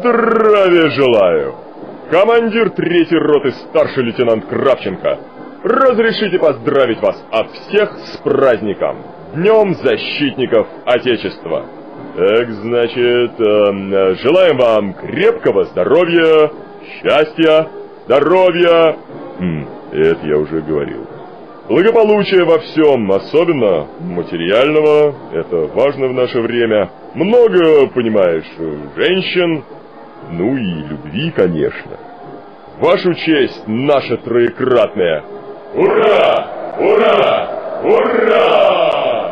Здравия желаю! Командир 3-й роты старший лейтенант Кравченко. Разрешите поздравить вас от всех с праздником, Днем защитников Отечества. Так, значит, желаем вам крепкого здоровья, счастья, здоровья, это я уже говорил. Благополучия во всем, особенно материального, это важно в наше время. Много, понимаешь, женщин, ну и любви, конечно. Вашу честь, наша троекратная. Ура! Ура! Ура!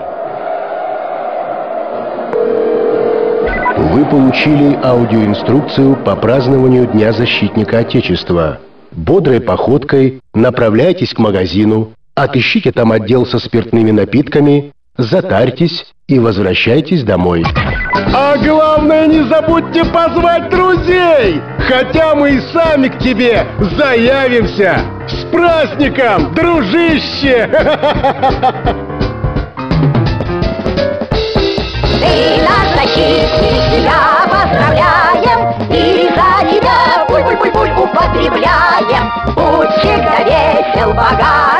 Вы получили аудиоинструкцию по празднованию Дня защитника Отечества. Бодрой походкой направляйтесь к магазину, отыщите там отдел со спиртными напитками, затарьтесь и возвращайтесь домой. А главное, не забудьте позвать друзей, хотя мы и сами к тебе заявимся. С праздником, дружище! Ты наш защитник, тебя поздравляем, и за тебя пуль-пуль-пуль-пуль употребляем. Будь всегда весел, богат.